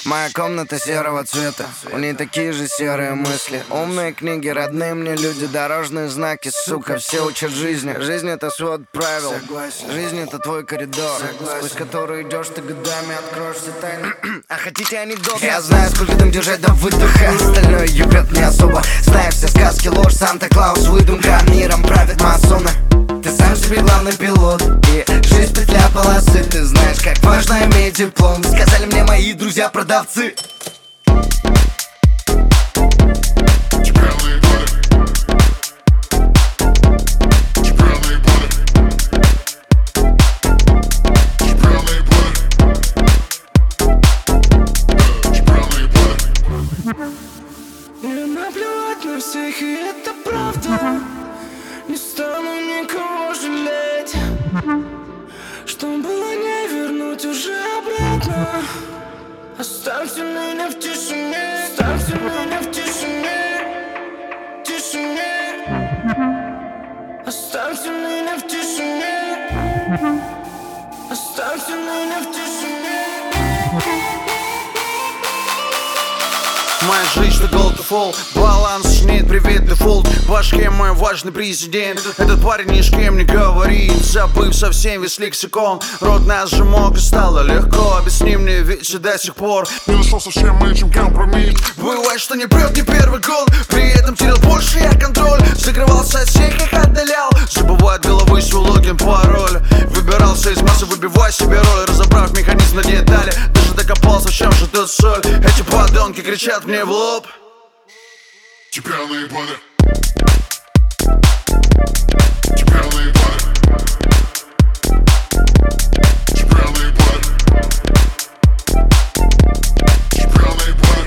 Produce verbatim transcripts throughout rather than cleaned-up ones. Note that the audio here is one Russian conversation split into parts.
Моя комната серого цвета, у ней такие же серые мысли. Умные книги, родные мне люди, дорожные знаки, сука, все учат жизни. Жизнь — это свод правил, жизнь — это твой коридор, сквозь который идешь ты годами, откроешь все тайны. А хотите анекдот? Я знаю, сколько там держать до выдоха, остальное ебет не особо. Знаешь, все сказки ложь, Санта-Клаус выдумка, миром правят масоны. Ты сам себе главный пилот, и жизнь петля полосы. Ты знаешь, как важно иметь диплом, сказали мне мои друзья-продавцы. Мне наплевать на всех, и это правда. Не стану никого жалеть. Что было, не вернуть уже обратно. Оставьте меня в тишине, оставьте меня в тишине, тишине. Оставьте меня в тишине, оставьте меня в тишине. Моя жизнь, что gold to fall, баланс сочиняет привет дефолт. В башке мой важный президент. Этот парень ни с кем не говорит, забыв совсем весь лексикон. Рот нас же мог и стало легко. Объясни мне, ведь и до сих пор не нашел совсем этим компромисс. Бывает, что не прет не первый гол, при этом терял больше я контроль. Закрывался от всех, их отдалял, забывая от головы свой логин, пароль. Выбирался из массы, выбивая себе роль, разобрав механизм на детали. Даже докопался, в чем же тут соль. Эти подонки кричат мне в лоб: тебя наебали, тебя наебали, тебя наебали, тебя наебали,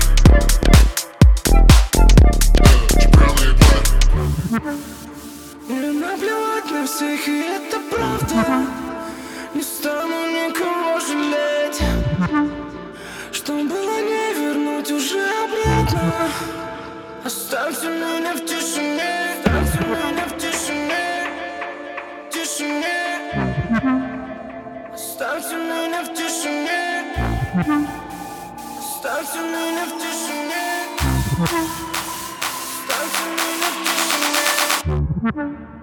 тебя наебали. Мне наплевать на всех, и это правда. Не стану никого жалеть. Что было, не вернуть уже обратно. Оставьте меня в тишине, оставьте меня в тишине, тишине. Оставьте меня в тишине, оставьте меня в тишине, оставьте меня в тишине.